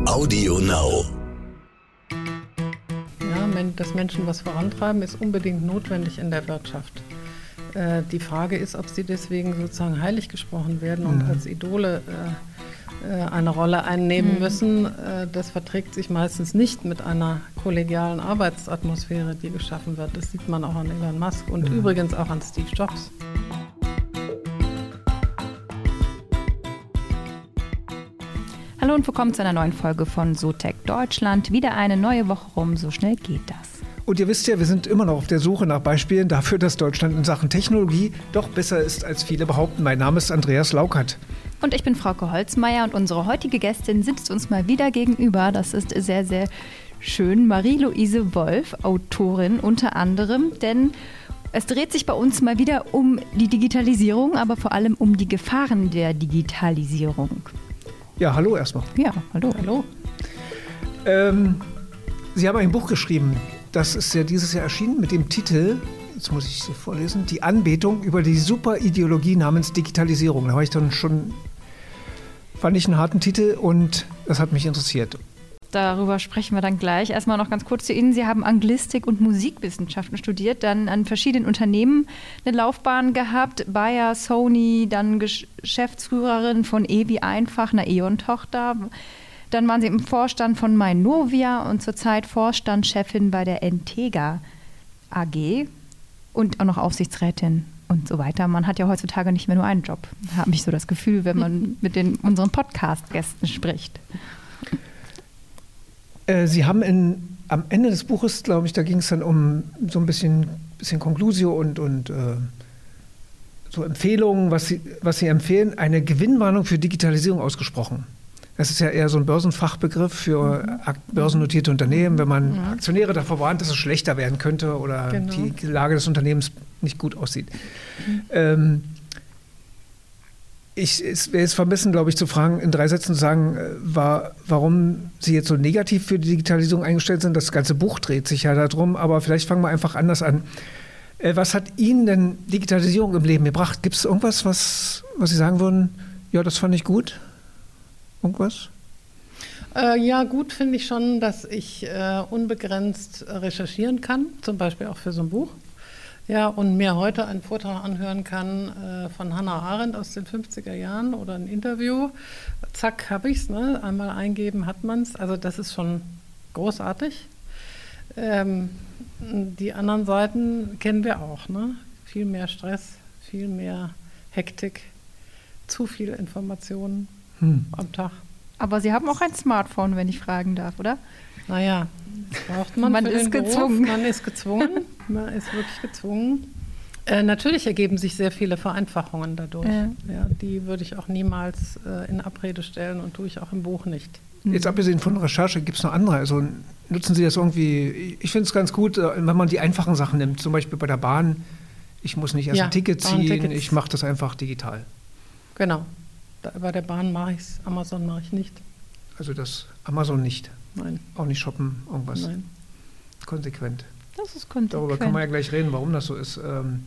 Audio Now. Ja, dass Menschen was vorantreiben, ist unbedingt notwendig in der Wirtschaft. Die Frage ist, ob sie deswegen sozusagen heilig gesprochen werden und als Idole eine Rolle einnehmen müssen. Das verträgt sich meistens nicht mit einer kollegialen Arbeitsatmosphäre, die geschaffen wird. Das sieht man auch an Elon Musk und übrigens auch an Steve Jobs. Hallo und willkommen zu einer neuen Folge von SoTech Deutschland. Wieder eine neue Woche rum, so schnell geht das. Und ihr wisst ja, wir sind immer noch auf der Suche nach Beispielen dafür, dass Deutschland in Sachen Technologie doch besser ist, als viele behaupten. Mein Name ist Andreas Laukert. Und ich bin Frauke Holzmeier und unsere heutige Gästin sitzt uns mal wieder gegenüber. Das ist sehr, sehr schön. Marie-Louise Wolf, Autorin unter anderem, denn es dreht sich bei uns mal wieder um die Digitalisierung, aber vor allem um die Gefahren der Digitalisierung. Ja, hallo erstmal. Ja, hallo. Hallo. Sie haben ein Buch geschrieben, das ist ja dieses Jahr erschienen mit dem Titel, jetzt muss ich Sie vorlesen, Die Anbetung über die Superideologie namens Digitalisierung. Da war ich dann schon, fand ich einen harten Titel und das hat mich interessiert. Darüber sprechen wir dann gleich. Erstmal noch ganz kurz zu Ihnen. Sie haben Anglistik und Musikwissenschaften studiert, dann an verschiedenen Unternehmen eine Laufbahn gehabt. Bayer, Sony, dann Geschäftsführerin von EWI einfach, einer E.ON-Tochter. Dann waren Sie im Vorstand von Mainovia und zurzeit Vorstandschefin bei der Entega AG und auch noch Aufsichtsrätin und so weiter. Man hat ja heutzutage nicht mehr nur einen Job, habe ich so das Gefühl, wenn man mit unseren Podcast-Gästen spricht. Sie haben am Ende des Buches, glaube ich, da ging es dann um so ein bisschen Conclusio und so Empfehlungen, was Sie empfehlen, eine Gewinnwarnung für Digitalisierung ausgesprochen. Das ist ja eher so ein Börsenfachbegriff für börsennotierte Unternehmen, wenn man Aktionäre davor warnt, dass es schlechter werden könnte oder die Lage des Unternehmens nicht gut aussieht. Es wäre jetzt vermessen, glaube ich, zu fragen, in 3 Sätzen zu sagen, warum Sie jetzt so negativ für die Digitalisierung eingestellt sind. Das ganze Buch dreht sich ja darum, aber vielleicht fangen wir einfach anders an. Was hat Ihnen denn Digitalisierung im Leben gebracht? Gibt es irgendwas, was Sie sagen würden, ja, das fand ich gut? Irgendwas? Ja, gut finde ich schon, dass ich unbegrenzt recherchieren kann, zum Beispiel auch für so ein Buch. Ja, und mir heute einen Vortrag anhören kann von Hannah Arendt aus den 50er Jahren oder ein Interview. Zack, habe ich es, ne? Einmal eingeben hat man es. Also das ist schon großartig. Die anderen Seiten kennen wir auch, ne? Viel mehr Stress, viel mehr Hektik, zu viel Informationen am Tag. Aber Sie haben auch ein Smartphone, wenn ich fragen darf, oder? Naja, braucht man Man für ist den Beruf. gezwungen. Man ist gezwungen. Man ist wirklich gezwungen. Natürlich ergeben sich sehr viele Vereinfachungen dadurch. Ja, die würde ich auch niemals in Abrede stellen und tue ich auch im Buch nicht. Jetzt abgesehen von Recherche, gibt es noch andere? Also nutzen Sie das irgendwie? Ich finde es ganz gut, wenn man die einfachen Sachen nimmt. Zum Beispiel bei der Bahn. Ich muss nicht erst ein Ticket ziehen, ich mache das einfach digital. Genau. Bei der Bahn mache ich es, Amazon mache ich nicht. Also das Amazon nicht? Nein. Auch nicht shoppen, irgendwas? Nein. Konsequent. Das ist konsequent. Darüber kann man ja gleich reden, warum das so ist.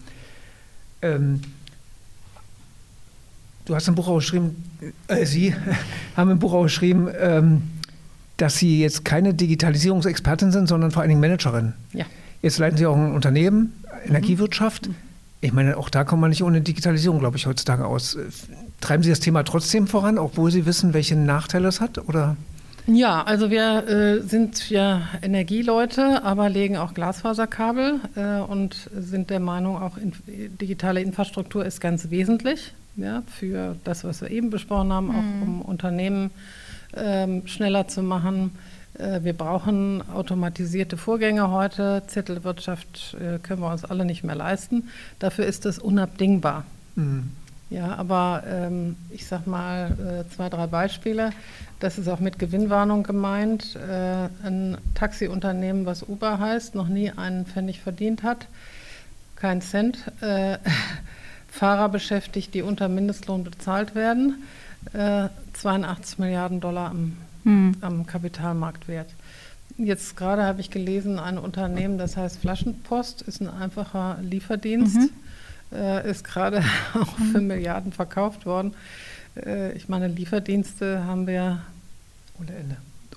Du hast im Buch auch geschrieben, Sie haben im Buch auch geschrieben, dass Sie jetzt keine Digitalisierungsexpertin sind, sondern vor allen Dingen Managerin. Ja. Jetzt leiten Sie auch ein Unternehmen, Energiewirtschaft. Ich meine, auch da kommt man nicht ohne Digitalisierung, glaube ich, heutzutage aus. Treiben Sie das Thema trotzdem voran, obwohl Sie wissen, welche Nachteile es hat, oder? Ja, also wir sind ja Energieleute, aber legen auch Glasfaserkabel und sind der Meinung, auch digitale Infrastruktur ist ganz wesentlich, ja, für das, was wir eben besprochen haben, auch um Unternehmen schneller zu machen. Wir brauchen automatisierte Vorgänge heute. Zettelwirtschaft können wir uns alle nicht mehr leisten. Dafür ist das unabdingbar. Ja, aber ich sag mal 2, 3 Beispiele. Das ist auch mit Gewinnwarnung gemeint. Ein Taxiunternehmen, was Uber heißt, noch nie einen Pfennig verdient hat, kein Cent. Fahrer beschäftigt, die unter Mindestlohn bezahlt werden. 82 Milliarden $, am Kapitalmarktwert. Jetzt gerade habe ich gelesen, ein Unternehmen, das heißt Flaschenpost, ist ein einfacher Lieferdienst, ist gerade auch für Milliarden verkauft worden. Ich meine, Lieferdienste haben wir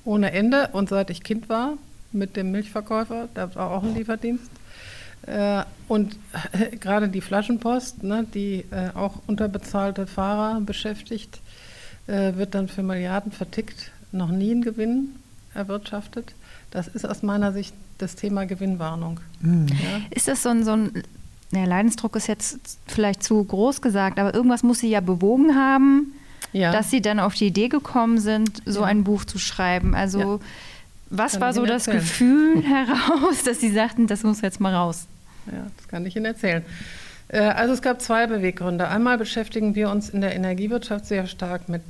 ohne Ende. Und seit ich Kind war, mit dem Milchverkäufer, da war auch ein Lieferdienst. Und gerade die Flaschenpost, ne, die auch unterbezahlte Fahrer beschäftigt, wird dann für Milliarden vertickt, noch nie einen Gewinn erwirtschaftet. Das ist aus meiner Sicht das Thema Gewinnwarnung. Mhm. Ja? Ist das so ein Leidensdruck ist jetzt vielleicht zu groß gesagt, aber irgendwas muss sie ja bewogen haben, dass sie dann auf die Idee gekommen sind, so ein Buch zu schreiben. Also was war so das Gefühl heraus, dass Sie sagten, das muss jetzt mal raus? Ja, das kann ich Ihnen erzählen. Also es gab 2 Beweggründe. Einmal beschäftigen wir uns in der Energiewirtschaft sehr stark mit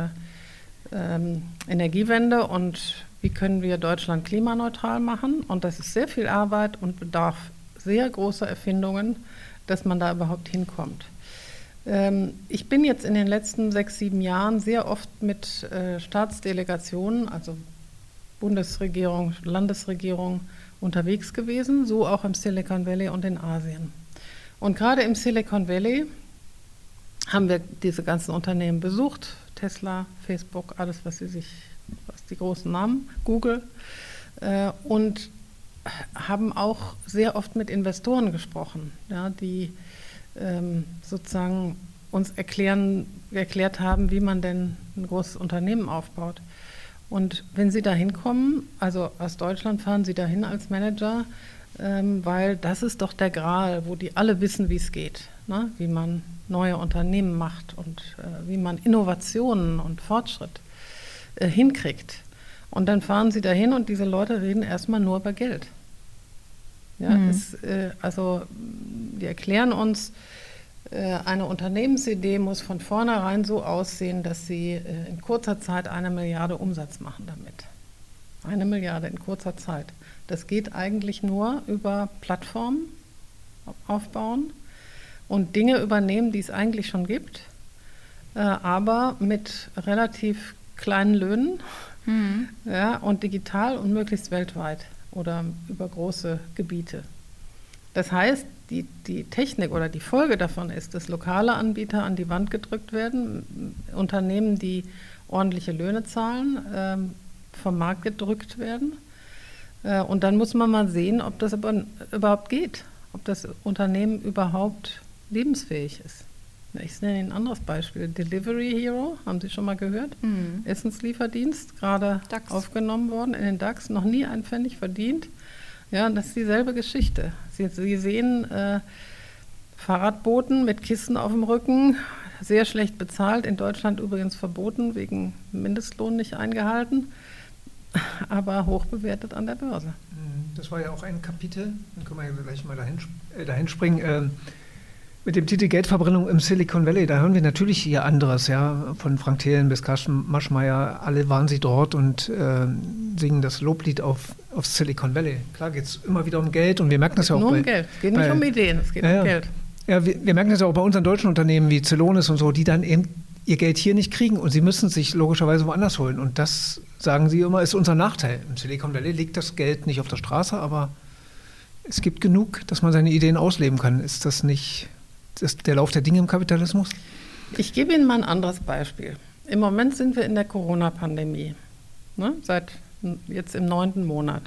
Energiewende und wie können wir Deutschland klimaneutral machen. Und das ist sehr viel Arbeit und bedarf sehr großer Erfindungen, dass man da überhaupt hinkommt. Ich bin jetzt in den letzten 6, 7 Jahren sehr oft mit Staatsdelegationen, also Bundesregierung, Landesregierung, unterwegs gewesen, so auch im Silicon Valley und in Asien. Und gerade im Silicon Valley haben wir diese ganzen Unternehmen besucht, Tesla, Facebook, alles, was die großen Namen, Google, und haben auch sehr oft mit Investoren gesprochen, ja, die sozusagen uns erklärt haben, wie man denn ein großes Unternehmen aufbaut. Und wenn Sie da hinkommen, also aus Deutschland fahren Sie dahin als Manager, weil das ist doch der Gral, wo die alle wissen, wie es geht, ne? Wie man neue Unternehmen macht und wie man Innovationen und Fortschritt hinkriegt. Und dann fahren Sie dahin und diese Leute reden erstmal nur über Geld. Ja, die erklären uns, eine Unternehmensidee muss von vornherein so aussehen, dass sie in kurzer Zeit 1 Milliarde Umsatz machen damit. 1 Milliarde in kurzer Zeit. Das geht eigentlich nur über Plattformen aufbauen und Dinge übernehmen, die es eigentlich schon gibt, aber mit relativ kleinen Löhnen, ja, und digital und möglichst weltweit oder über große Gebiete. Das heißt, die Technik oder die Folge davon ist, dass lokale Anbieter an die Wand gedrückt werden, Unternehmen, die ordentliche Löhne zahlen, vom Markt gedrückt werden. Und dann muss man mal sehen, ob das überhaupt geht, ob das Unternehmen überhaupt lebensfähig ist. Ich nenne Ihnen ein anderes Beispiel. Delivery Hero, haben Sie schon mal gehört? Essenslieferdienst, gerade aufgenommen worden in den DAX, noch nie einen Pfennig verdient. Ja, das ist dieselbe Geschichte. Sie sehen Fahrradboten mit Kissen auf dem Rücken, sehr schlecht bezahlt, in Deutschland übrigens verboten, wegen Mindestlohn nicht eingehalten, aber hoch bewertet an der Börse. Das war ja auch ein Kapitel, dann können wir ja gleich mal dahin springen, mit dem Titel Geldverbrennung im Silicon Valley. Da hören wir natürlich hier anderes, ja, von Frank Thelen bis Carsten Maschmeyer, alle waren sie dort und singen das Loblied auf Silicon Valley. Klar geht es immer wieder um Geld und wir merken das ja auch nur um Geld, es geht nicht um Ideen, es geht um Geld. Ja, wir merken das ja auch bei unseren deutschen Unternehmen wie Celonis und so, die dann eben ihr Geld hier nicht kriegen und sie müssen sich logischerweise woanders holen. Und das, sagen sie immer, ist unser Nachteil. Im Silicon Valley liegt das Geld nicht auf der Straße, aber es gibt genug, dass man seine Ideen ausleben kann. Ist das nicht der Lauf der Dinge im Kapitalismus? Ich gebe Ihnen mal ein anderes Beispiel. Im Moment sind wir in der Corona-Pandemie, ne? Seit jetzt im 9. Monat.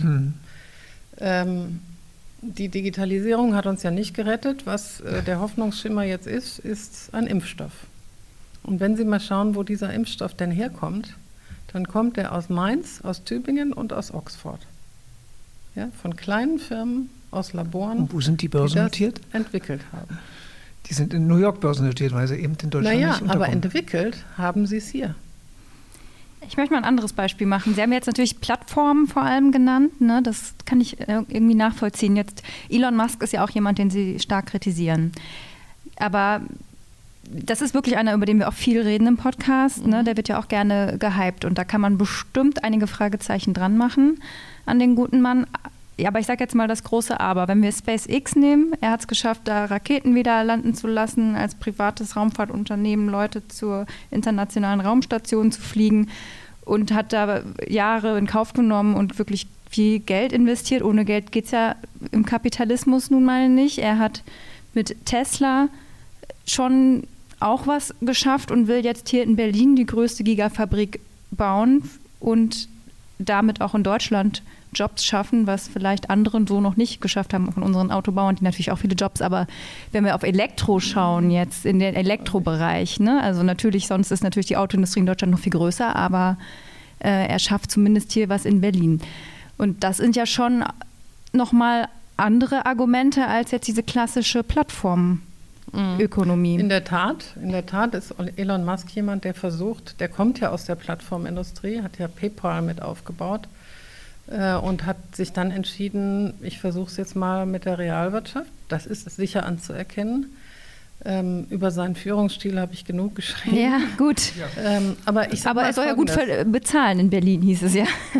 Die Digitalisierung hat uns ja nicht gerettet. Was der Hoffnungsschimmer jetzt ist ein Impfstoff. Und wenn Sie mal schauen, wo dieser Impfstoff denn herkommt, dann kommt er aus Mainz, aus Tübingen und aus Oxford. Ja, von kleinen Firmen aus Laboren, und wo sind die börsennotiert? Die das entwickelt haben. Die sind in New York börsennotiert, weil sie eben in Deutschland nicht unterkommen. Aber entwickelt haben sie es hier. Ich möchte mal ein anderes Beispiel machen. Sie haben jetzt natürlich Plattformen vor allem genannt, ne? Das kann ich irgendwie nachvollziehen. Jetzt Elon Musk ist ja auch jemand, den Sie stark kritisieren. Aber das ist wirklich einer, über den wir auch viel reden im Podcast. Ne? Der wird ja auch gerne gehypt und da kann man bestimmt einige Fragezeichen dran machen an den guten Mann. Ja, aber ich sage jetzt mal das große Aber. Wenn wir SpaceX nehmen, er hat es geschafft, da Raketen wieder landen zu lassen, als privates Raumfahrtunternehmen Leute zur internationalen Raumstation zu fliegen und hat da Jahre in Kauf genommen und wirklich viel Geld investiert. Ohne Geld geht es ja im Kapitalismus nun mal nicht. Er hat mit Tesla schon auch was geschafft und will jetzt hier in Berlin die größte Gigafabrik bauen und damit auch in Deutschland Jobs schaffen, was vielleicht andere so noch nicht geschafft haben von unseren Autobauern, die natürlich auch viele Jobs, aber wenn wir auf Elektro schauen jetzt, in den Elektrobereich, ne? Also natürlich, sonst ist natürlich die Autoindustrie in Deutschland noch viel größer, aber er schafft zumindest hier was in Berlin. Und das sind ja schon nochmal andere Argumente als jetzt diese klassische Plattformökonomie. In der Tat ist Elon Musk jemand, der versucht, der kommt ja aus der Plattformindustrie, hat ja PayPal mit aufgebaut und hat sich dann entschieden, ich versuche es jetzt mal mit der Realwirtschaft. Das ist sicher anzuerkennen. Über seinen Führungsstil habe ich genug geschrieben. Ja, gut. Aber er soll ja gut bezahlen in Berlin, hieß es ja.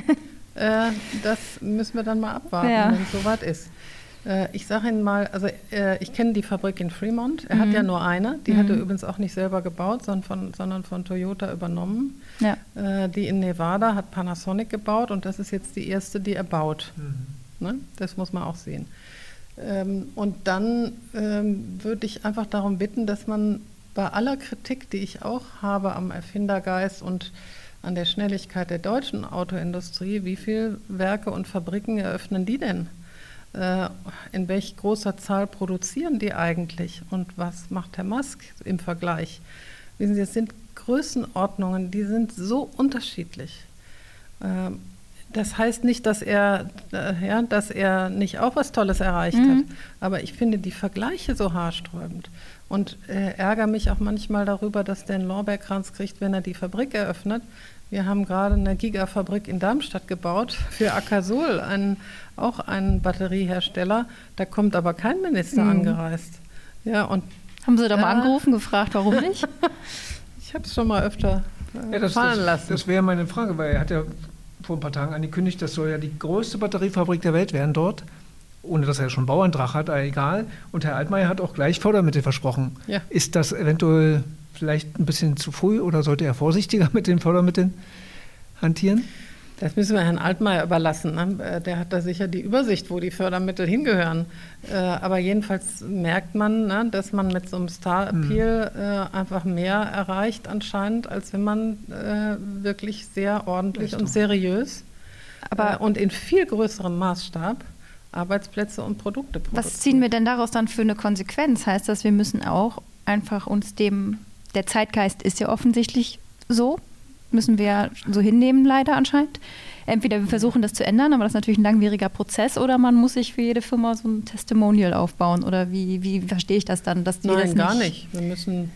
Das müssen wir dann mal abwarten, wenn es soweit ist. Ich sage Ihnen mal, also ich kenne die Fabrik in Fremont. Er hat ja nur eine. Die hat er übrigens auch nicht selber gebaut, sondern von Toyota übernommen. Ja. Die in Nevada hat Panasonic gebaut und das ist jetzt die erste, die er baut. Ne? Das muss man auch sehen. Und dann würde ich einfach darum bitten, dass man bei aller Kritik, die ich auch habe am Erfindergeist und an der Schnelligkeit der deutschen Autoindustrie, wie viele Werke und Fabriken eröffnen die denn? In welch großer Zahl produzieren die eigentlich? Und was macht Herr Musk im Vergleich? Wissen Sie, es sind Größenordnungen, die sind so unterschiedlich. Das heißt nicht, dass er nicht auch was Tolles erreicht hat. Aber ich finde die Vergleiche so haarsträubend und ärgere mich auch manchmal darüber, dass der einen Lorbeerkranz kriegt, wenn er die Fabrik eröffnet. Wir haben gerade eine Gigafabrik in Darmstadt gebaut für Akasol, auch einen Batteriehersteller. Da kommt aber kein Minister angereist. Ja, und haben Sie da mal angerufen, gefragt, warum nicht? Ich habe es schon mal öfter fallen lassen. Das wäre meine Frage, weil er hat ja vor ein paar Tagen angekündigt, das soll ja die größte Batteriefabrik der Welt werden dort, ohne dass er schon einen Bauantrag hat, aber egal. Und Herr Altmaier hat auch gleich Fördermittel versprochen. Ja. Ist das eventuell vielleicht ein bisschen zu früh oder sollte er vorsichtiger mit den Fördermitteln hantieren? Das müssen wir Herrn Altmaier überlassen. Ne? Der hat da sicher die Übersicht, wo die Fördermittel hingehören. Aber jedenfalls merkt man, ne, dass man mit so einem Star-Appeal einfach mehr erreicht anscheinend, als wenn man wirklich sehr ordentlich und seriös und in viel größerem Maßstab Arbeitsplätze und Produkte produziert. Was ziehen wir denn daraus dann für eine Konsequenz? Heißt das, wir müssen auch einfach uns der Zeitgeist ist ja offensichtlich so, müssen wir so hinnehmen leider anscheinend. Entweder wir versuchen das zu ändern, aber das ist natürlich ein langwieriger Prozess, oder man muss sich für jede Firma so ein Testimonial aufbauen, oder wie verstehe ich das dann? Dass die Nein, gar nicht. Wir müssen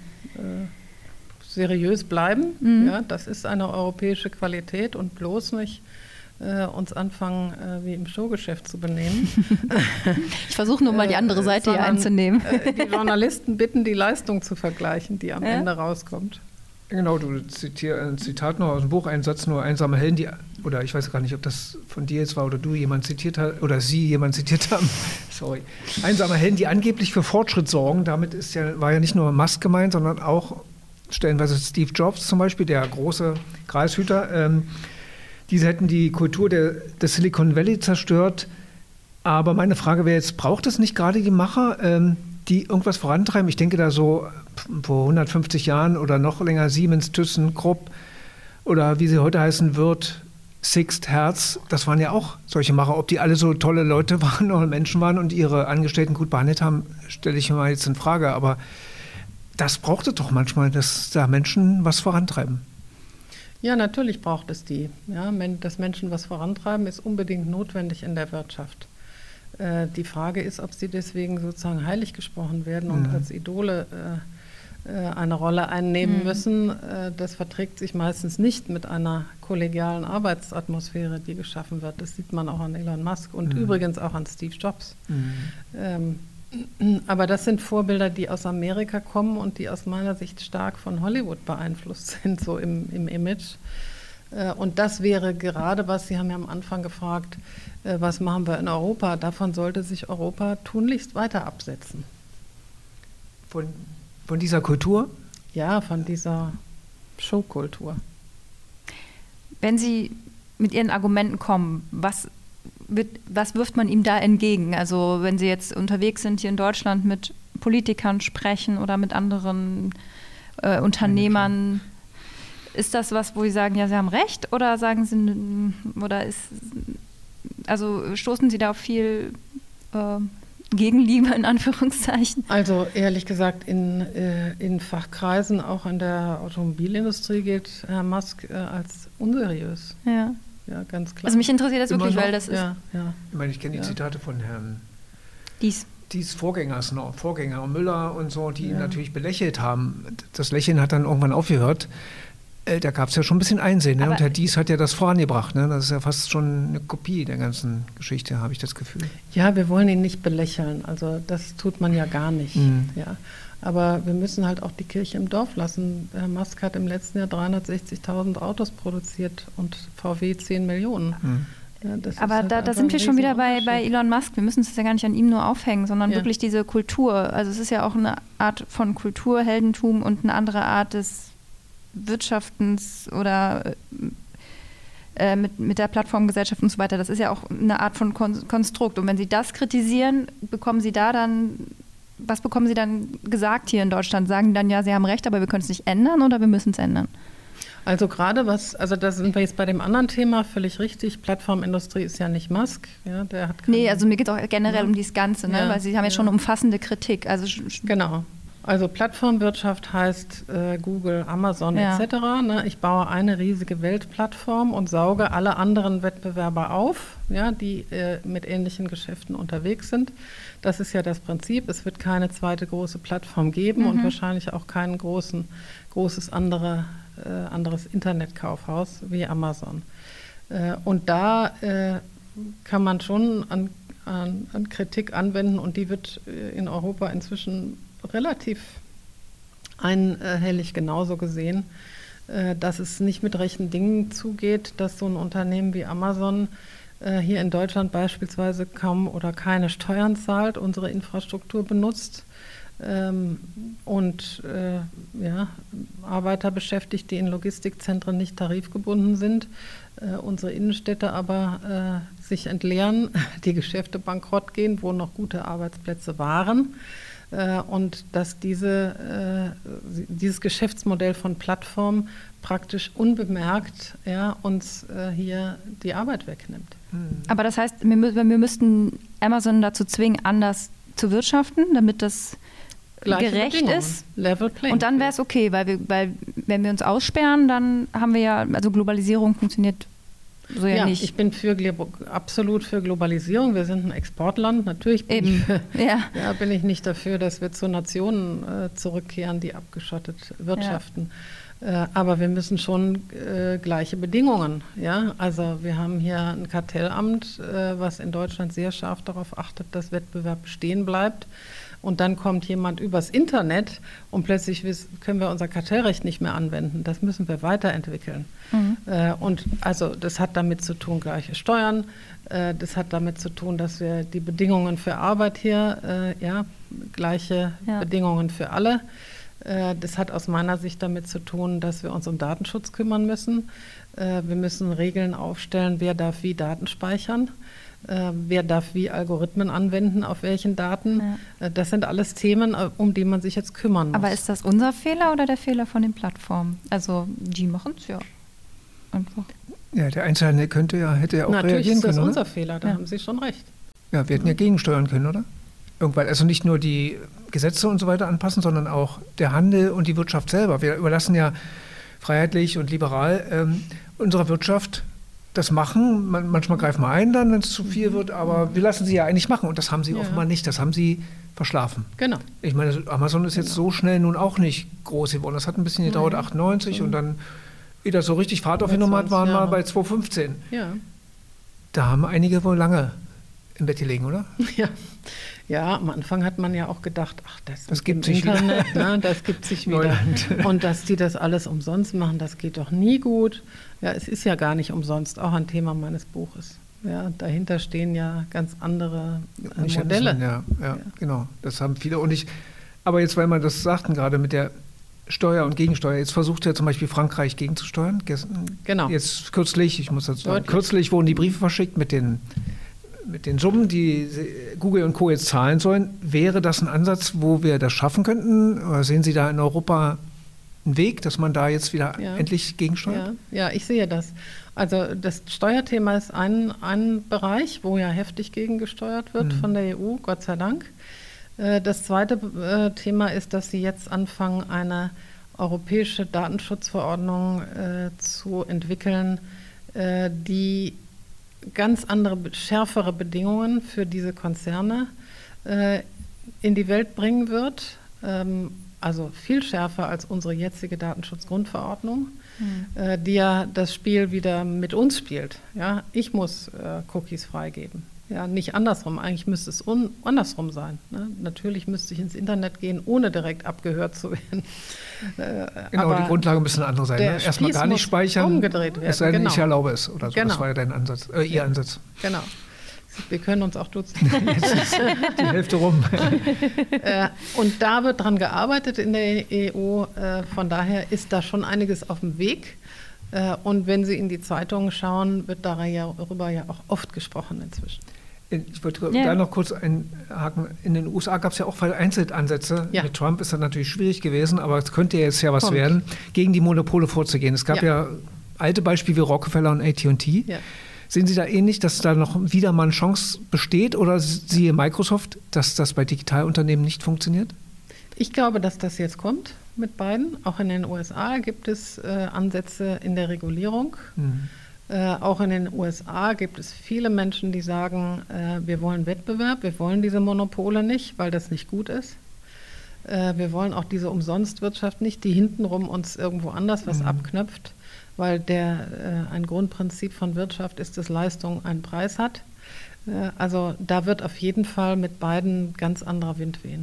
seriös bleiben. Ja, das ist eine europäische Qualität und bloß nicht uns anfangen, wie im Showgeschäft zu benehmen. Ich versuche nur mal die andere Seite hier einzunehmen. Die Journalisten bitten, die Leistung zu vergleichen, die am Ende rauskommt. Genau, du zitierst ein Zitat noch aus dem Buch, einen Satz nur, einsame Helden, oder ich weiß gar nicht, ob das von dir jetzt war oder du jemand zitiert hast, oder sie jemand zitiert haben, sorry. Einsame Helden, die angeblich für Fortschritt sorgen, damit war ja nicht nur Musk gemeint, sondern auch stellenweise Steve Jobs zum Beispiel, der große Greishüter. Diese hätten die Kultur des Silicon Valley zerstört. Aber meine Frage wäre jetzt, braucht es nicht gerade die Macher, die irgendwas vorantreiben? Ich denke da so vor 150 Jahren oder noch länger Siemens, Thyssen, Krupp oder wie sie heute heißen wird, Sixt, Hertz, das waren ja auch solche Macher. Ob die alle so tolle Leute waren oder Menschen waren und ihre Angestellten gut behandelt haben, stelle ich mir mal jetzt in Frage. Aber das braucht es doch manchmal, dass da Menschen was vorantreiben. Ja, natürlich braucht es die. Ja, dass Menschen was vorantreiben, ist unbedingt notwendig in der Wirtschaft. Die Frage ist, ob sie deswegen sozusagen heilig gesprochen werden und als Idole eine Rolle einnehmen müssen. Das verträgt sich meistens nicht mit einer kollegialen Arbeitsatmosphäre, die geschaffen wird. Das sieht man auch an Elon Musk und übrigens auch an Steve Jobs. Aber das sind Vorbilder, die aus Amerika kommen und die aus meiner Sicht stark von Hollywood beeinflusst sind, so im Image. Und das wäre gerade was, Sie haben ja am Anfang gefragt, was machen wir in Europa? Davon sollte sich Europa tunlichst weiter absetzen. Von dieser Kultur? Ja, von dieser Showkultur. Wenn Sie mit Ihren Argumenten kommen, was wirft man ihm da entgegen? Also wenn Sie jetzt unterwegs sind hier in Deutschland, mit Politikern sprechen oder mit anderen Unternehmern, Ist das was, wo Sie sagen, ja, Sie haben recht, oder sagen Sie, also stoßen Sie da auf viel Gegenliebe in Anführungszeichen? Also ehrlich gesagt, in Fachkreisen, auch in der Automobilindustrie, gilt Herr Musk als unseriös. Ja. Ja, ganz klar. Also mich interessiert das wirklich, weil das ist... Ja. Ich meine, ich kenne die Zitate von Herrn Dies Vorgänger Müller und so, die ihn natürlich belächelt haben. Das Lächeln hat dann irgendwann aufgehört. Da gab es ja schon ein bisschen Einsehen. Ne? Und Herr Dies hat ja das vorangebracht. Ne? Das ist ja fast schon eine Kopie der ganzen Geschichte, habe ich das Gefühl. Ja, wir wollen ihn nicht belächeln. Also das tut man ja gar nicht. Ja. Aber wir müssen halt auch die Kirche im Dorf lassen. Herr Musk hat im letzten Jahr 360.000 Autos produziert und VW 10 Millionen. Ja, aber halt da sind wir schon wieder bei Elon Musk. Wir müssen es ja gar nicht an ihm nur aufhängen, sondern wirklich diese Kultur. Also es ist ja auch eine Art von Kulturheldentum und eine andere Art des Wirtschaftens oder mit der Plattformgesellschaft und so weiter. Das ist ja auch eine Art von Konstrukt. Und wenn Sie das kritisieren, was bekommen Sie dann gesagt hier in Deutschland? Sagen die dann, ja, Sie haben recht, aber wir können es nicht ändern oder wir müssen es ändern? Also da sind wir jetzt bei dem anderen Thema völlig richtig. Plattformindustrie ist ja nicht Musk. Ja, der hat also mir geht es auch generell um dieses Ganze, ne? Weil Sie haben ja schon eine umfassende Kritik. Also genau. Also Plattformwirtschaft heißt Google, Amazon etc. Ne? Ich baue eine riesige Weltplattform und sauge alle anderen Wettbewerber auf, ja, die mit ähnlichen Geschäften unterwegs sind. Das ist ja das Prinzip. Es wird keine zweite große Plattform geben und wahrscheinlich auch kein großes anderes Internetkaufhaus wie Amazon. Und da kann man schon an Kritik anwenden und die wird in Europa inzwischen relativ einhellig genauso gesehen, dass es nicht mit rechten Dingen zugeht, dass so ein Unternehmen wie Amazon hier in Deutschland beispielsweise kaum oder keine Steuern zahlt, unsere Infrastruktur benutzt und Arbeiter beschäftigt, die in Logistikzentren nicht tarifgebunden sind, unsere Innenstädte aber sich entleeren, die Geschäfte bankrott gehen, wo noch gute Arbeitsplätze waren. Und dass dieses Geschäftsmodell von Plattformen praktisch unbemerkt uns hier die Arbeit wegnimmt. Aber das heißt, wir müssten Amazon dazu zwingen, anders zu wirtschaften, damit das gleiche gerecht ist. Level playing. Und dann wäre es okay, weil wenn wir uns aussperren, dann haben wir ja, also Globalisierung funktioniert so ja nicht. Ich bin absolut für Globalisierung. Wir sind ein Exportland. Natürlich bin ich nicht dafür, dass wir zu Nationen zurückkehren, die abgeschottet wirtschaften. Aber wir müssen schon gleiche Bedingungen. Ja? Also wir haben hier ein Kartellamt, was in Deutschland sehr scharf darauf achtet, dass Wettbewerb bestehen bleibt. Und dann kommt jemand übers Internet und plötzlich können wir unser Kartellrecht nicht mehr anwenden. Das müssen wir weiterentwickeln. Und also das hat damit zu tun, gleiche Steuern. Das hat damit zu tun, dass wir die Bedingungen für Arbeit hier, gleiche Bedingungen für alle. Das hat aus meiner Sicht damit zu tun, dass wir uns um Datenschutz kümmern müssen. Wir müssen Regeln aufstellen, wer darf wie Daten speichern. Wer darf wie Algorithmen anwenden, auf welchen Daten. Das sind alles Themen, um die man sich jetzt kümmern muss. Aber ist das unser Fehler oder der Fehler von den Plattformen? Also die machen es ja einfach. Ja, der Einzelne hätte ja auch reagieren können. Natürlich ist das oder? unser Fehler, da haben Sie schon recht. Ja, wir hätten ja gegensteuern können, oder? Irgendwann, also nicht nur die Gesetze und so weiter anpassen, sondern auch der Handel und die Wirtschaft selber. Wir überlassen ja freiheitlich und liberal unserer Wirtschaft das machen. Manchmal greifen wir ein dann, wenn es zu viel wird, aber wir lassen sie ja eigentlich machen und das haben sie offenbar nicht. Das haben sie verschlafen. Genau. Ich meine, Amazon ist jetzt so schnell nun auch nicht groß geworden. Das hat ein bisschen gedauert, 98 und dann wieder so richtig Fahrt aufgenommen hat, waren wir bei 2015. Ja. Da haben einige wohl lange im Bett gelegen, oder? Ja, am Anfang hat man ja auch gedacht, ach, das gibt sich Internet, wieder. Ne, das gibt sich wieder. Und dass die das alles umsonst machen, das geht doch nie gut. Ja, es ist ja gar nicht umsonst, auch ein Thema meines Buches. Ja, dahinter stehen ja ganz andere Modelle. Ja, genau. Das haben viele. Aber jetzt, weil man das sagten, gerade mit der Steuer und Gegensteuer, jetzt versucht ja zum Beispiel Frankreich gegenzusteuern. Genau. Jetzt kürzlich, kürzlich wurden die Briefe verschickt mit den Summen, die Google und Co. jetzt zahlen sollen. Wäre das ein Ansatz, wo wir das schaffen könnten? Oder sehen Sie da in Europa ein Weg, dass man da jetzt wieder endlich gegensteuert? Ja, ich sehe das. Also das Steuerthema ist ein Bereich, wo ja heftig gegengesteuert wird von der EU, Gott sei Dank. Das zweite Thema ist, dass sie jetzt anfangen, eine europäische Datenschutzverordnung zu entwickeln, die ganz andere, schärfere Bedingungen für diese Konzerne in die Welt bringen wird. Also viel schärfer als unsere jetzige Datenschutzgrundverordnung, die ja das Spiel wieder mit uns spielt. Ja? Ich muss Cookies freigeben. Ja, nicht andersrum. Eigentlich müsste es andersrum sein. Ne? Natürlich müsste ich ins Internet gehen, ohne direkt abgehört zu werden. Genau, aber die Grundlage müsste eine andere sein. Ne? Erstmal gar nicht speichern, umgedreht werden. Es sei denn, ich erlaube es. Oder so. Genau. Das war ja dein Ansatz, Ihr Ansatz. Genau. Wir können uns auch duzen. Jetzt ist die Hälfte rum. Und da wird dran gearbeitet in der EU. Von daher ist da schon einiges auf dem Weg. Und wenn Sie in die Zeitungen schauen, wird darüber ja auch oft gesprochen inzwischen. Ich wollte da noch kurz einhaken. In den USA gab es ja auch vereinzelt Ansätze. Ja. Mit Trump ist das natürlich schwierig gewesen, aber es könnte jetzt ja was werden, gegen die Monopole vorzugehen. Es gab ja alte Beispiele wie Rockefeller und AT&T. Ja. Sehen Sie da ähnlich, dass da noch wieder mal eine Chance besteht oder siehe Microsoft, dass das bei Digitalunternehmen nicht funktioniert? Ich glaube, dass das jetzt kommt mit beiden. Auch in den USA gibt es Ansätze in der Regulierung. Auch in den USA gibt es viele Menschen, die sagen, wir wollen Wettbewerb, wir wollen diese Monopole nicht, weil das nicht gut ist. Wir wollen auch diese Umsonstwirtschaft nicht, die hintenrum uns irgendwo anders was abknöpft, weil ein Grundprinzip von Wirtschaft ist, dass Leistung einen Preis hat. Also da wird auf jeden Fall mit beiden ganz anderer Wind wehen.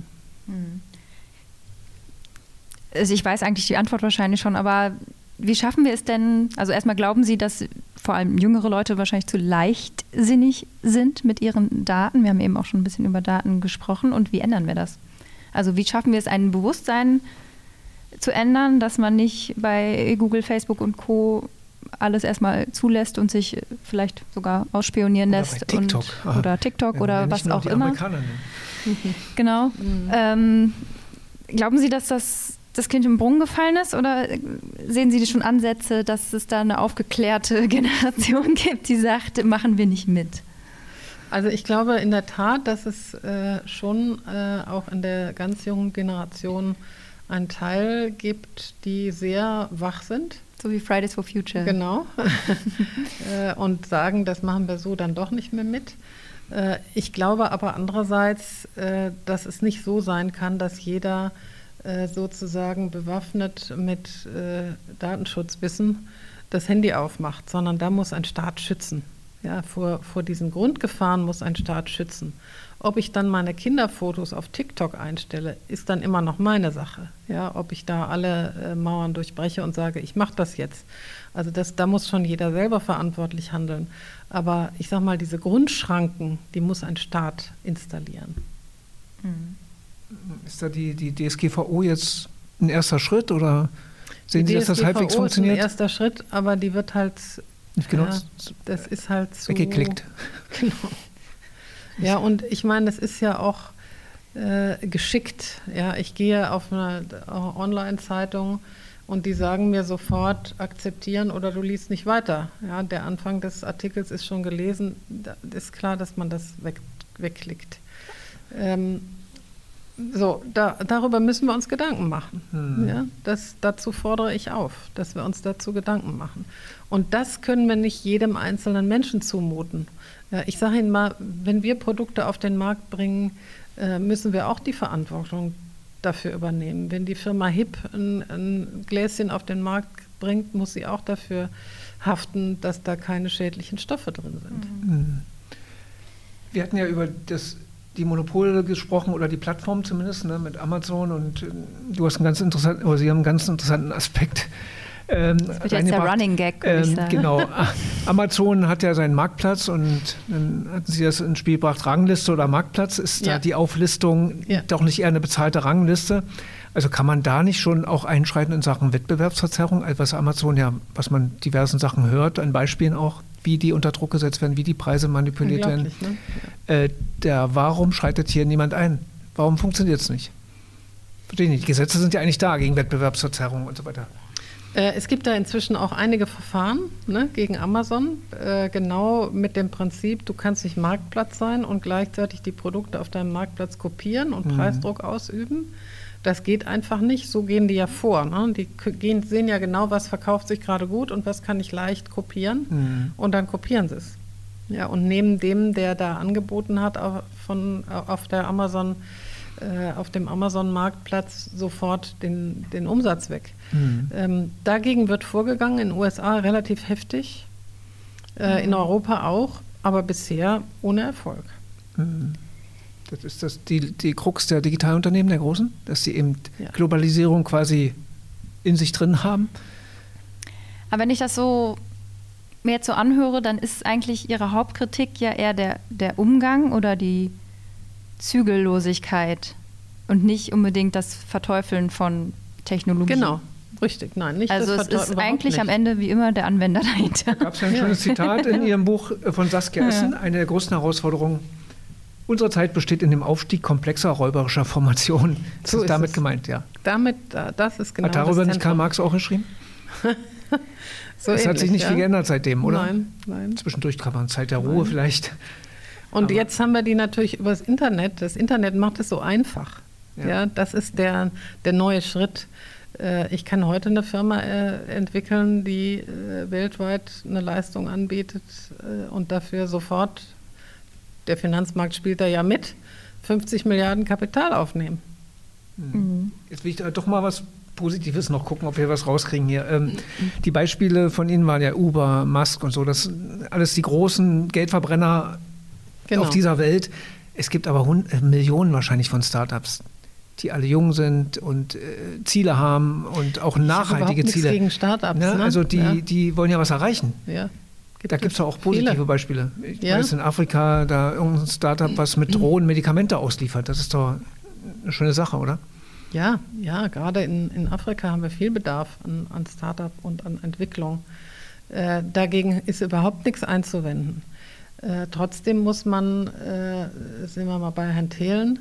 Also ich weiß eigentlich die Antwort wahrscheinlich schon, aber wie schaffen wir es denn, also erstmal glauben Sie, dass vor allem jüngere Leute wahrscheinlich zu leichtsinnig sind mit ihren Daten? Wir haben eben auch schon ein bisschen über Daten gesprochen. Und wie ändern wir das? Also wie schaffen wir es, ein Bewusstsein zu ändern, dass man nicht bei Google, Facebook und Co. alles erstmal zulässt und sich vielleicht sogar ausspionieren lässt? Oder TikTok. Oder TikTok oder was auch immer. Genau. Glauben Sie, dass das Kind im Brunnen gefallen ist oder sehen Sie schon Ansätze, dass es da eine aufgeklärte Generation gibt, die sagt, machen wir nicht mit? Also ich glaube in der Tat, dass es schon auch in der ganz jungen Generation einen Teil gibt, die sehr wach sind. So wie Fridays for Future. Genau. Und sagen, das machen wir so dann doch nicht mehr mit. Ich glaube aber andererseits, dass es nicht so sein kann, dass jeder sozusagen bewaffnet mit Datenschutzwissen das Handy aufmacht, sondern da muss ein Staat schützen. Ja, vor diesen Grundgefahren muss ein Staat schützen. Ob ich dann meine Kinderfotos auf TikTok einstelle, ist dann immer noch meine Sache. Ja, ob ich da alle Mauern durchbreche und sage, ich mache das jetzt. Also da muss schon jeder selber verantwortlich handeln. Aber ich sage mal, diese Grundschranken, die muss ein Staat installieren. Ist da die DSGVO jetzt ein erster Schritt oder sehen Sie, dass das halbwegs funktioniert? Ist ein erster Schritt, aber die wird halt nicht genutzt. Das ist halt so weggeklickt. Genau. Ja, und ich meine, das ist ja auch geschickt. Ja, ich gehe auf eine Online-Zeitung und die sagen mir sofort, akzeptieren oder du liest nicht weiter. Ja, der Anfang des Artikels ist schon gelesen. Da ist klar, dass man das wegklickt. Darüber müssen wir uns Gedanken machen. Ja, dazu fordere ich auf, dass wir uns dazu Gedanken machen. Und das können wir nicht jedem einzelnen Menschen zumuten. Ja, ich sage Ihnen mal, wenn wir Produkte auf den Markt bringen, müssen wir auch die Verantwortung dafür übernehmen. Wenn die Firma HIP ein Gläschen auf den Markt bringt, muss sie auch dafür haften, dass da keine schädlichen Stoffe drin sind. Wir hatten ja über die Monopole gesprochen oder die Plattform zumindest, ne, mit Amazon und Sie haben einen ganz interessanten Aspekt. Das wird jetzt der Running Gag, würde ich sagen. Genau. Amazon hat ja seinen Marktplatz und dann hatten Sie das ins Spiel gebracht, Rangliste oder Marktplatz. Ist da die Auflistung doch nicht eher eine bezahlte Rangliste? Also kann man da nicht schon auch einschreiten in Sachen Wettbewerbsverzerrung, was Amazon was man diversen Sachen hört, an Beispielen auch, wie die unter Druck gesetzt werden, wie die Preise manipuliert werden. Ne? Warum schreitet hier niemand ein? Warum funktioniert es nicht? Verstehe nicht. Die Gesetze sind ja eigentlich da gegen Wettbewerbsverzerrung und so weiter. Es gibt da inzwischen auch einige Verfahren, ne, gegen Amazon, genau mit dem Prinzip, du kannst nicht Marktplatz sein und gleichzeitig die Produkte auf deinem Marktplatz kopieren und Preisdruck ausüben. Das geht einfach nicht, so gehen die ja vor. Ne? Die sehen ja genau, was verkauft sich gerade gut und was kann ich leicht kopieren und dann kopieren sie es. Ja, und nehmen dem, der da angeboten hat, auf dem Amazon-Marktplatz sofort den Umsatz weg. Dagegen wird vorgegangen, in den USA relativ heftig, in Europa auch, aber bisher ohne Erfolg. Das ist die Krux der Digitalunternehmen, der Großen, dass sie eben Globalisierung quasi in sich drin haben. Aber wenn ich das so mir jetzt so anhöre, dann ist eigentlich Ihre Hauptkritik ja eher der Umgang oder die Zügellosigkeit und nicht unbedingt das Verteufeln von Technologie. Genau, richtig. Nein, nicht also das es ist eigentlich nicht. Am Ende wie immer der Anwender dahinter. Da gab es ja ein schönes Zitat in Ihrem Buch von Saskia Essen. Eine der größten Herausforderungen unserer Zeit besteht in dem Aufstieg komplexer räuberischer Formationen. Das ist damit gemeint, ja. Das ist genau. Hat darüber nicht Karl Marx auch geschrieben? So es hat sich nicht viel geändert seitdem, oder? Nein. Zwischendurch kann man Zeit der Ruhe vielleicht. Und jetzt haben wir die natürlich übers Internet. Das Internet macht es so einfach. Ja, das ist der neue Schritt. Ich kann heute eine Firma entwickeln, die weltweit eine Leistung anbietet und dafür sofort, der Finanzmarkt spielt da ja mit, 50 Milliarden Kapital aufnehmen. Jetzt will ich da doch mal was Positives noch gucken, ob wir was rauskriegen hier. Die Beispiele von Ihnen waren ja Uber, Musk und so. Das sind alles die großen Geldverbrenner auf dieser Welt. Es gibt aber Millionen wahrscheinlich von Startups, die alle jung sind und Ziele haben und auch nachhaltige Ziele. Gegen Startups, ne? Also die wollen ja was erreichen. Ja. Da gibt es auch positive Beispiele. Ich weiß, in Afrika, da irgendein Startup, was mit Drohnen Medikamente ausliefert. Das ist doch eine schöne Sache, oder? Ja, gerade in Afrika haben wir viel Bedarf an Startup und an Entwicklung. Dagegen ist überhaupt nichts einzuwenden. Trotzdem muss man, sind wir mal bei Herrn Thelen,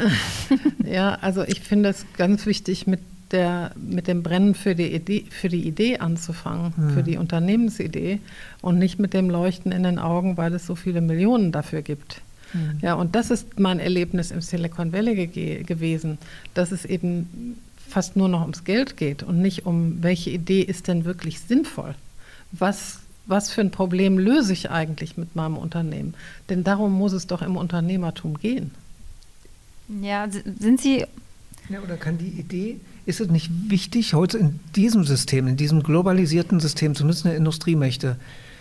also ich finde es ganz wichtig, mit dem Brennen für die Idee anzufangen, für die Unternehmensidee und nicht mit dem Leuchten in den Augen, weil es so viele Millionen dafür gibt. Ja, und das ist mein Erlebnis im Silicon Valley gewesen, dass es eben fast nur noch ums Geld geht und nicht um, welche Idee ist denn wirklich sinnvoll. Was für ein Problem löse ich eigentlich mit meinem Unternehmen? Denn darum muss es doch im Unternehmertum gehen. Ja, sind Sie... Ja, oder kann die Idee, ist es nicht wichtig, heute in diesem System, in diesem globalisierten System, zumindest in der Industriemächte,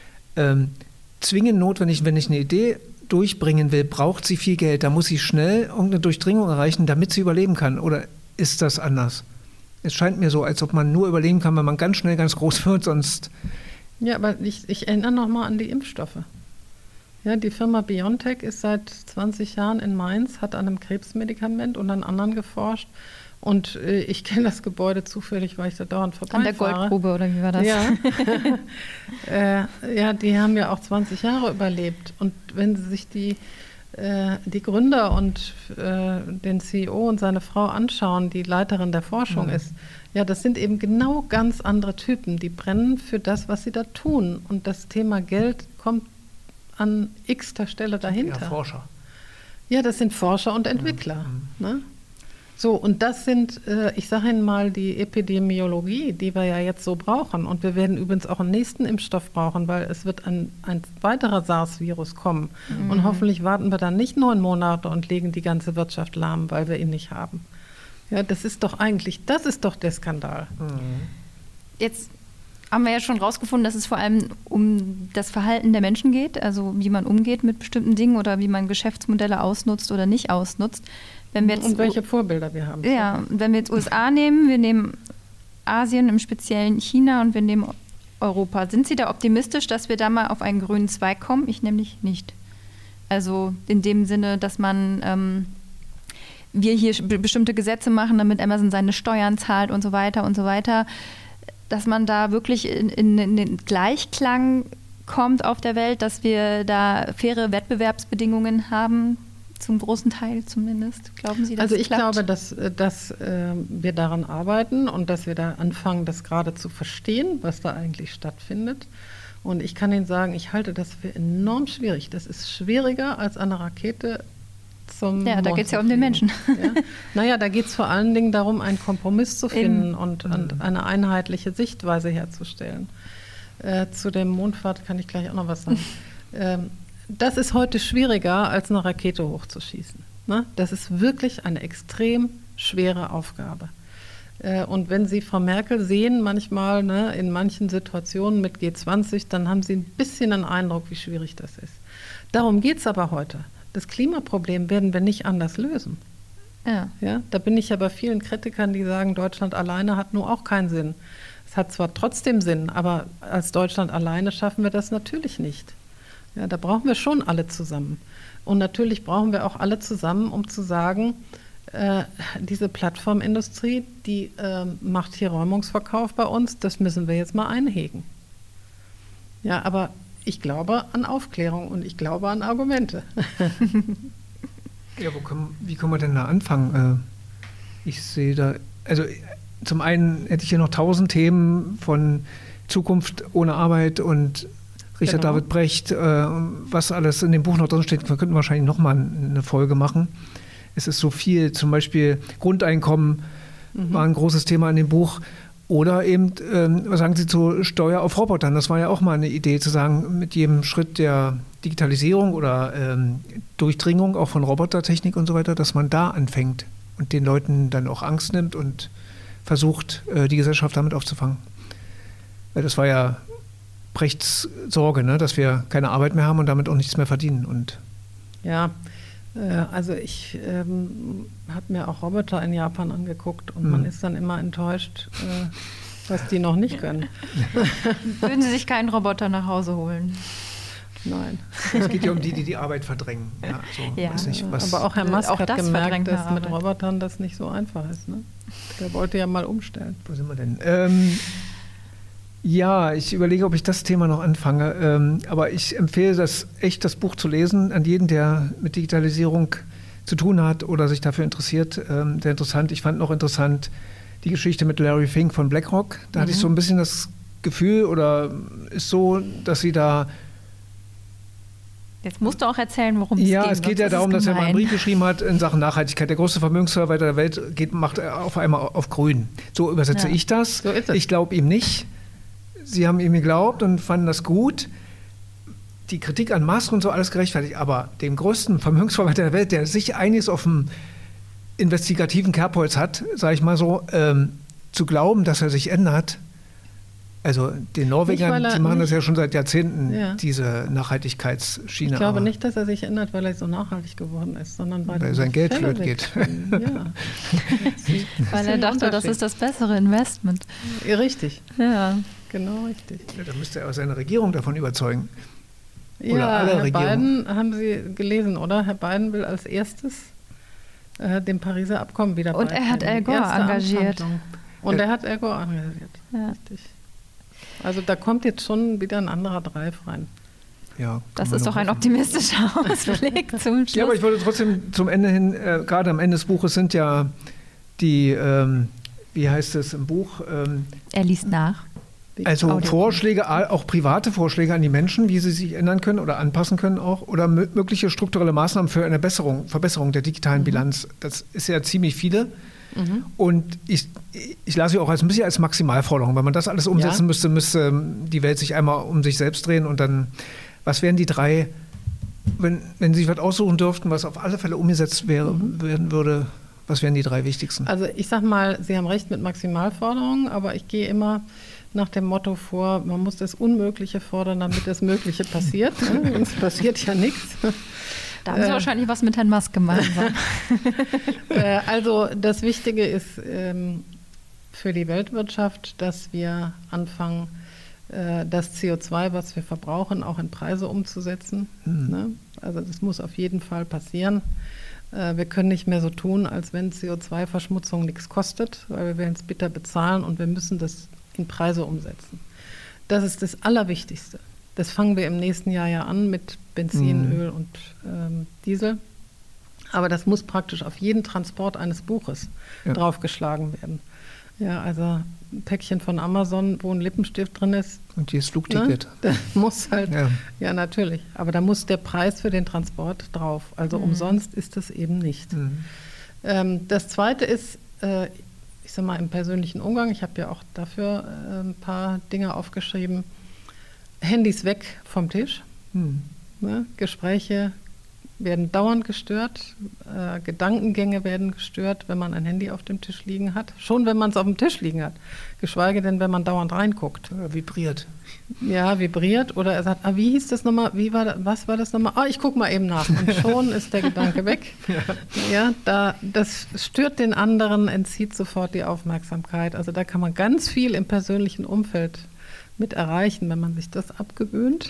zwingend notwendig, wenn ich eine Idee durchbringen will, braucht sie viel Geld, da muss sie schnell irgendeine Durchdringung erreichen, damit sie überleben kann? Oder ist das anders? Es scheint mir so, als ob man nur überleben kann, wenn man ganz schnell ganz groß wird, sonst... Ja, aber ich erinnere noch mal an die Impfstoffe. Ja, die Firma BioNTech ist seit 20 Jahren in Mainz, hat an einem Krebsmedikament und an anderen geforscht. Und ich kenne das Gebäude zufällig, weil ich da dauernd vorbeifahre. An der Goldgrube, oder wie war das? Ja, die haben ja auch 20 Jahre überlebt. Und wenn Sie sich die Gründer und den CEO und seine Frau anschauen, die Leiterin der Forschung ist, ja, das sind eben genau ganz andere Typen. Die brennen für das, was sie da tun. Und das Thema Geld kommt an x-ter Stelle dahinter. Ja, Forscher. Ja, das sind Forscher und Entwickler. Ne? So, und das sind, ich sage Ihnen mal, die Epidemiologie, die wir ja jetzt so brauchen. Und wir werden übrigens auch einen nächsten Impfstoff brauchen, weil es wird ein weiterer SARS-Virus kommen. Und hoffentlich warten wir dann nicht 9 Monate und legen die ganze Wirtschaft lahm, weil wir ihn nicht haben. Ja, das ist doch der Skandal. Jetzt haben wir ja schon rausgefunden, dass es vor allem um das Verhalten der Menschen geht, also wie man umgeht mit bestimmten Dingen oder wie man Geschäftsmodelle ausnutzt oder nicht ausnutzt. Wenn wir jetzt und welche Vorbilder wir haben. Ja, wenn wir jetzt USA nehmen, wir nehmen Asien, im Speziellen China und wir nehmen Europa. Sind Sie da optimistisch, dass wir da mal auf einen grünen Zweig kommen? Ich nämlich nicht. Also in dem Sinne, dass wir hier bestimmte Gesetze machen, damit Amazon seine Steuern zahlt und so weiter, dass man da wirklich in den Gleichklang kommt auf der Welt, dass wir da faire Wettbewerbsbedingungen haben zum großen Teil zumindest. Glauben Sie, dass Also es ich klappt? glaube, dass wir daran arbeiten und dass wir da anfangen, das gerade zu verstehen, was da eigentlich stattfindet. Und ich kann Ihnen sagen, ich halte das für enorm schwierig. Das ist schwieriger als eine Rakete zum Ja, da Mond geht es zu ja um den fliegen. Menschen. Ja? Naja, da geht es vor allen Dingen darum, einen Kompromiss zu finden und eine einheitliche Sichtweise herzustellen. Zu der Mondfahrt kann ich gleich auch noch was sagen. Das ist heute schwieriger, als eine Rakete hochzuschießen. Ne? Das ist wirklich eine extrem schwere Aufgabe. Und wenn Sie Frau Merkel sehen, manchmal ne, in manchen Situationen mit G20, dann haben Sie ein bisschen einen Eindruck, wie schwierig das ist. Darum geht es aber heute. Das Klimaproblem werden wir nicht anders lösen. Ja. Ja, da bin ich ja bei vielen Kritikern, die sagen, Deutschland alleine hat nur auch keinen Sinn. Es hat zwar trotzdem Sinn, aber als Deutschland alleine schaffen wir das natürlich nicht. Ja, da brauchen wir schon alle zusammen. Und natürlich brauchen wir auch alle zusammen, um zu sagen, diese Plattformindustrie, die macht hier Räumungsverkauf bei uns, das müssen wir jetzt mal einhegen. Ja, aber ich glaube an Aufklärung und ich glaube an Argumente. Ja, wie können wir denn da anfangen? Ich sehe da, also zum einen hätte ich hier noch 1000 Themen von Zukunft ohne Arbeit und Richard David Brecht, was alles in dem Buch noch drin steht. Wir könnten wahrscheinlich noch mal eine Folge machen. Es ist so viel, zum Beispiel Grundeinkommen war ein großes Thema in dem Buch. Oder eben, was sagen Sie zu Steuer auf Robotern? Das war ja auch mal eine Idee, zu sagen, mit jedem Schritt der Digitalisierung oder Durchdringung auch von Robotertechnik und so weiter, dass man da anfängt und den Leuten dann auch Angst nimmt und versucht, die Gesellschaft damit aufzufangen. Weil das war ja Brechts Sorge, ne? Dass wir keine Arbeit mehr haben und damit auch nichts mehr verdienen. Und ja, also ich habe mir auch Roboter in Japan angeguckt und man ist dann immer enttäuscht, was die noch nicht können. Würden Sie sich keinen Roboter nach Hause holen? Nein. Es geht ja um die Arbeit verdrängen. Ja, so, Ja. weiß nicht, was Aber auch Herr Musk auch hat das gemerkt, verdrängt dass eine mit Arbeit. Robotern das nicht so einfach ist. Ne? Der wollte ja mal umstellen. Wo sind wir denn? Ja, ich überlege, ob ich das Thema noch anfange. Aber ich empfehle das echt, das Buch zu lesen, an jeden, der mit Digitalisierung zu tun hat oder sich dafür interessiert. Sehr interessant. Ich fand noch interessant die Geschichte mit Larry Fink von BlackRock. Da hatte ich so ein bisschen das Gefühl, oder ist so, dass sie da... Jetzt musst du auch erzählen, worum es geht. Ja, es geht ja darum, dass er mal einen Brief geschrieben hat in Sachen Nachhaltigkeit. Der größte Vermögensverwalter der Welt macht auf einmal auf grün. So übersetze ich das. So ist es. Ich glaube ihm nicht. Sie haben ihm geglaubt und fanden das gut. Die Kritik an Musk und so, alles gerechtfertigt. Aber dem größten Vermögensverwalter der Welt, der sich einiges auf dem investigativen Kerbholz hat, sage ich mal so, zu glauben, dass er sich ändert. Also den Norwegern, die machen das ja schon seit Jahrzehnten, diese Nachhaltigkeitsschiene. Ich glaube nicht, dass er sich ändert, weil er so nachhaltig geworden ist, sondern weil sein Geld flöten geht. Ja. Weil er dachte, das ist das bessere Investment. Ja, richtig. Ja. Genau richtig. Ja, da müsste er auch seine Regierung davon überzeugen. Oder Ja, alle Herr Regierungen. Biden, haben Sie gelesen, oder? Herr Biden will als erstes dem Pariser Abkommen wieder Und er hat Al Gore engagiert. Und er hat Al Gore engagiert. Ja. Richtig. Also da kommt jetzt schon wieder ein anderer Drive rein. Ja, Das ist doch ein optimistischer Ausblick zum Schluss. Ja, aber ich wollte trotzdem zum Ende hin, gerade am Ende des Buches sind ja die, wie heißt es im Buch? Er liest nach. Also Vorschläge, auch private Vorschläge an die Menschen, wie sie sich ändern können oder anpassen können auch, oder mögliche strukturelle Maßnahmen für eine Verbesserung der digitalen Bilanz. Das ist ja ziemlich viele. Und ich lasse sie auch ein bisschen als Maximalforderung. Wenn man das alles umsetzen müsste die Welt sich einmal um sich selbst drehen und dann, was wären die drei, wenn Sie sich was aussuchen dürften, was auf alle Fälle umgesetzt werden würde, was wären die drei wichtigsten? Also ich sag mal, Sie haben recht mit Maximalforderungen, aber ich gehe immer nach dem Motto vor, man muss das Unmögliche fordern, damit das Mögliche passiert. Sonst passiert ja nichts. Da haben Sie wahrscheinlich was mit Herrn Musk gemeinsam. Also das Wichtige ist für die Weltwirtschaft, dass wir anfangen, das CO2, was wir verbrauchen, auch in Preise umzusetzen. Ne? Also das muss auf jeden Fall passieren. Wir können nicht mehr so tun, als wenn CO2-Verschmutzung nichts kostet, weil wir werden es bitter bezahlen und wir müssen das in Preise umsetzen. Das ist das Allerwichtigste. Das fangen wir im nächsten Jahr ja an mit Benzin, Öl und Diesel. Aber das muss praktisch auf jeden Transport eines Buches draufgeschlagen werden. Ja, also ein Päckchen von Amazon, wo ein Lippenstift drin ist. Und hier ist Flugticket. Ne? Das muss halt, ja natürlich. Aber da muss der Preis für den Transport drauf. Also umsonst ist es eben nicht. Das Zweite ist, ich sag mal, im persönlichen Umgang, ich habe ja auch dafür ein paar Dinge aufgeschrieben, Handys weg vom Tisch. Ne? Gespräche werden dauernd gestört, Gedankengänge werden gestört, wenn man ein Handy auf dem Tisch liegen hat. Schon wenn man es auf dem Tisch liegen hat, geschweige denn, wenn man dauernd reinguckt. Ja, vibriert. Ja, vibriert. Oder er sagt, wie hieß das nochmal, was war das nochmal? Ich gucke mal eben nach. Und schon ist der Gedanke weg. Das stört den anderen, entzieht sofort die Aufmerksamkeit. Also da kann man ganz viel im persönlichen Umfeld mit erreichen, wenn man sich das abgewöhnt.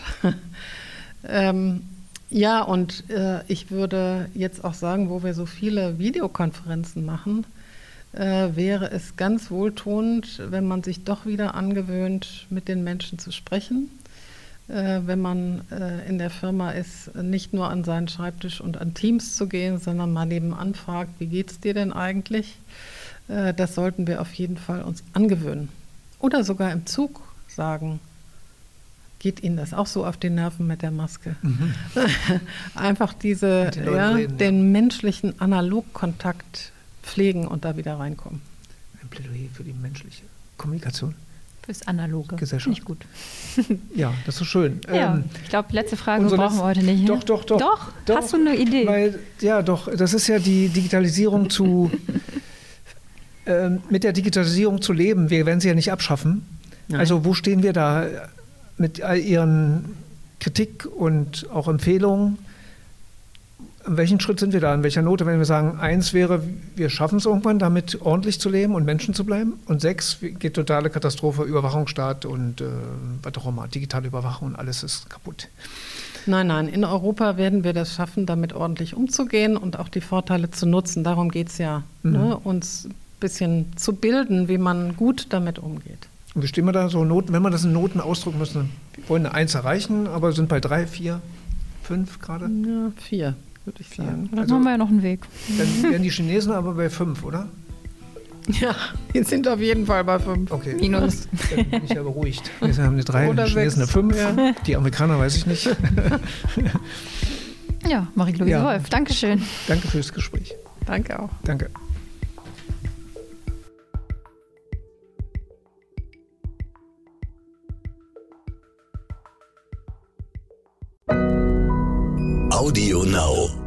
Ja, und ich würde jetzt auch sagen, wo wir so viele Videokonferenzen machen, wäre es ganz wohltuend, wenn man sich doch wieder angewöhnt, mit den Menschen zu sprechen. Wenn man in der Firma ist, nicht nur an seinen Schreibtisch und an Teams zu gehen, sondern mal nebenan fragt, wie geht's dir denn eigentlich? Das sollten wir auf jeden Fall uns angewöhnen. Oder sogar im Zug sagen, geht Ihnen das auch so auf die Nerven mit der Maske? Einfach den menschlichen Analogkontakt pflegen und da wieder reinkommen. Ein Plädoyer für die menschliche Kommunikation. Fürs Analoge. Gesellschaft. Nicht gut. Ja, das ist so schön. Ja, ich glaube, letzte Frage brauchen wir heute nicht. Doch. Hast du eine Idee? Weil, das ist ja die Digitalisierung mit der Digitalisierung zu leben. Wir werden sie ja nicht abschaffen. Nein. Also wo stehen wir da mit all Ihren Kritik und auch Empfehlungen? An welchen Schritt sind wir da? In welcher Note? Wenn wir sagen, 1 wäre, wir schaffen es irgendwann, damit ordentlich zu leben und Menschen zu bleiben. Und 6 geht totale Katastrophe, Überwachungsstaat und was auch immer, digitale Überwachung und alles ist kaputt. Nein, in Europa werden wir das schaffen, damit ordentlich umzugehen und auch die Vorteile zu nutzen. Darum geht es ja, ne? Uns ein bisschen zu bilden, wie man gut damit umgeht. Und wie stehen wir da so Noten, wenn wir das in Noten ausdrücken müssen? Wir wollen eine 1 erreichen, aber sind bei 3, 4, 5 gerade? Ja, 4, würde ich sagen. Dann haben wir ja noch einen Weg. Dann wären die Chinesen aber bei 5, oder? Ja, die sind auf jeden Fall bei 5. Okay. Minus. Dann bin ich ja beruhigt. Wir haben eine 3, Oder die Chinesen 6. eine 5, Ja. Die Amerikaner weiß ich nicht. Ja, Marie-Louise Wolf, Dankeschön. Danke fürs Gespräch. Danke auch. Danke. Audio Now.